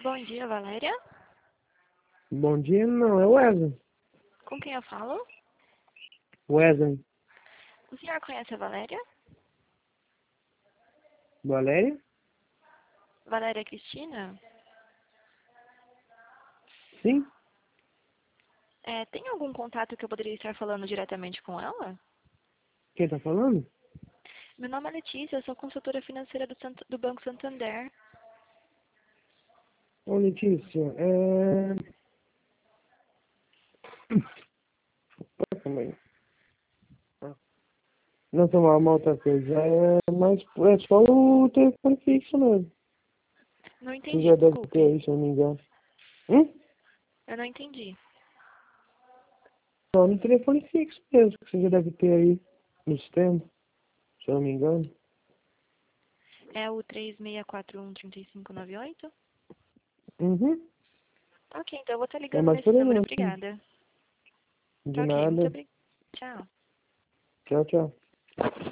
Bom dia, Valéria. Bom dia, não, é Wesley. Com quem eu falo? Wesley. O senhor conhece a Valéria? Valéria? Valéria Cristina? Sim. Tem algum contato que eu poderia estar falando diretamente com ela? Quem tá falando? Meu nome é Letícia, eu sou consultora financeira do Banco Santander. Ô, Letícia, Calma aí. Não tomar uma outra coisa, mas é só o telefone fixo mesmo. Não Você entendi, já deve ter desculpe. aí, se eu não me engano. Eu não entendi. Só no telefone fixo mesmo, que você já deve ter aí no sistema, se eu não me engano. É o 3641-3598? Uhum. Ok, então eu vou estar É ligando mais nesse por aí número, mesmo. obrigada. De Ok, muito nada. obrigada. Tchau. Tchau, tchau.